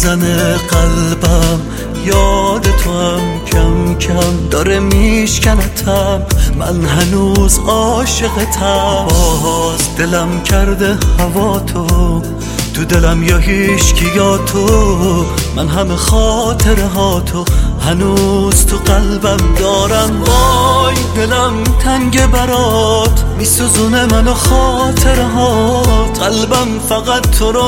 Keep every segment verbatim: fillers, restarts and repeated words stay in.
میزنه قلبم، یاد تو هم کم کم داره میشکنتم، من هنوز عاشقتم. باز دلم کرده هوا تو، تو دلم یا هیچکی یا تو، من همه خاطره ها تو هنوز تو قلبم دارم. وای دلم تنگ برات، میسوزونه منو خاطره ها، قلبم فقط تو رو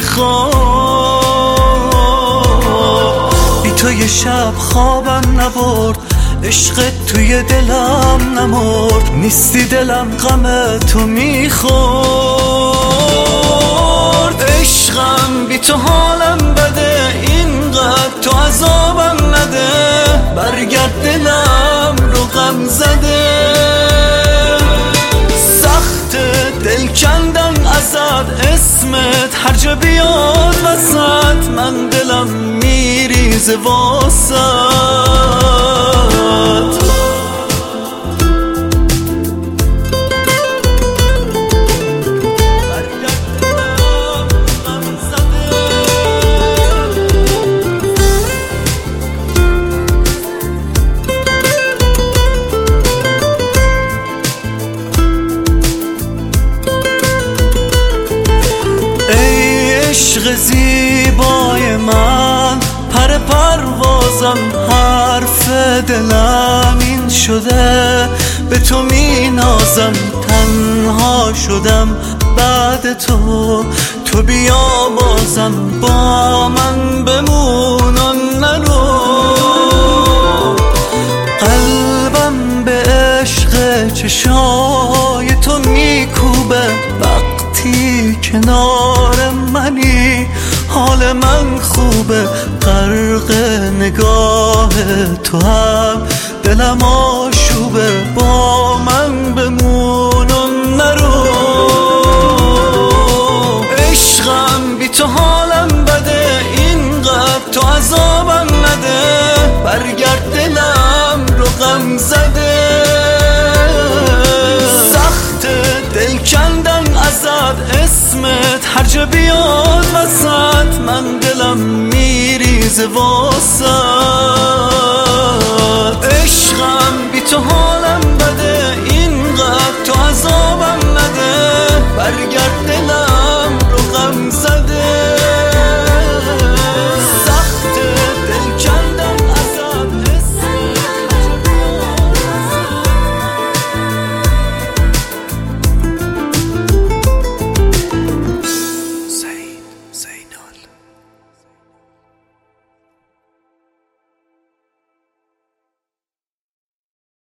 میخواد. بی تو یه شب خوابم نبرد، عشقت توی دلم نمرد، نیستی دلم غم تو میخورد. عشقم بی تو حالم بده، اینقدر تو عذابم نده، برگرد دلم رو غم زده. سخت دل کندن ازت، اسمت هر جا بیاد وسط، من دلم میریزه واسط. عشق زیبای من، پر پروازم، حرف دلم این شده، به تو می نازم، تنها شدم بعد تو، تو بیا بازم با من بمون و نرو. قلبم به عشق چشای تو میکوبه، وقتی کنار منی حال من خوبه، غرق نگاه تو هم دلم آشوبه، با من بمون و نرو. عشقم بی تو حالم بده، اینقدر تو عذابم نده، برگرد دلم رو غم زده. سخت دل کندن ازت، اسمت هر جا بیاد وسط، من دلم میریزه واسط.